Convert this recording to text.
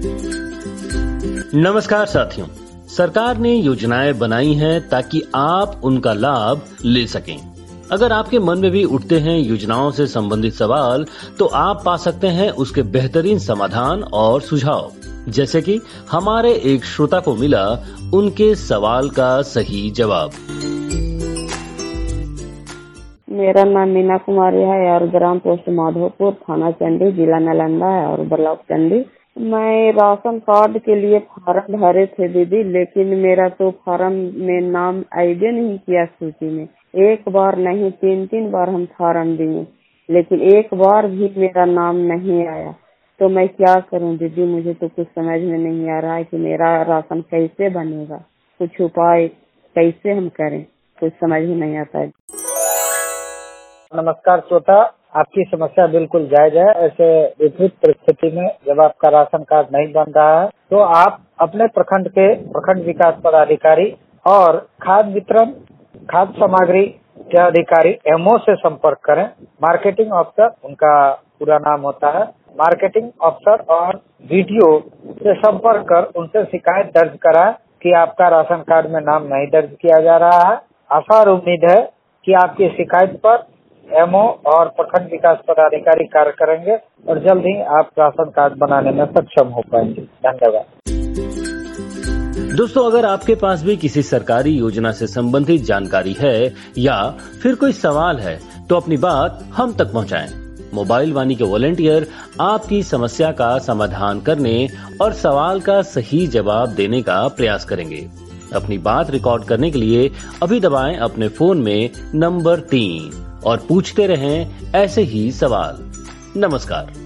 नमस्कार साथियों, सरकार ने योजनाएं बनाई हैं ताकि आप उनका लाभ ले सकें। अगर आपके मन में भी उठते हैं योजनाओं से संबंधित सवाल, तो आप पा सकते हैं उसके बेहतरीन समाधान और सुझाव। जैसे कि हमारे एक श्रोता को मिला उनके सवाल का सही जवाब। मेरा नाम मीना कुमारी है और ग्राम पोस्ट माधोपुर, थाना चंडी, जिला नालंदा है और ब्लॉक चंडी। मैं राशन कार्ड के लिए फार्म भरे थे दीदी, लेकिन मेरा तो फार्म में नाम आइडे नहीं किया सूची में। एक बार नहीं 3 बार हम फार्म दिए, लेकिन एक बार भी मेरा नाम नहीं आया। तो मैं क्या करूं दीदी, मुझे तो कुछ समझ में नहीं आ रहा है कि मेरा राशन कैसे बनेगा। कुछ उपाय कैसे हम करें, कुछ समझ में नहीं आता है। नमस्कार श्रोता, आपकी समस्या बिल्कुल जायज है। ऐसे विपरीत परिस्थिति में जब आपका राशन कार्ड नहीं बन रहा है, तो आप अपने प्रखंड के प्रखंड विकास पदाधिकारी और खाद्य वितरण खाद्य सामग्री के अधिकारी एमओ से संपर्क करें। मार्केटिंग अफसर उनका पूरा नाम होता है। मार्केटिंग अफसर और वीडियो से संपर्क कर उनसे शिकायत दर्ज कराएं कि आपका राशन कार्ड में नाम नहीं दर्ज किया जा रहा है। आशा और उम्मीद है कि आपकी शिकायत पर एमओ और प्रखंड विकास पदाधिकारी कार्य करेंगे और जल्द ही आप राशन कार्ड बनाने में सक्षम हो पाएंगे। धन्यवाद। दोस्तों, अगर आपके पास भी किसी सरकारी योजना से संबंधित जानकारी है या फिर कोई सवाल है, तो अपनी बात हम तक पहुंचाएं। मोबाइल वाणी के वॉलंटियर आपकी समस्या का समाधान करने और सवाल का सही जवाब देने का प्रयास करेंगे। अपनी बात रिकॉर्ड करने के लिए अभी दबाएं अपने फोन में नंबर 3 और पूछते रहें ऐसे ही सवाल। नमस्कार।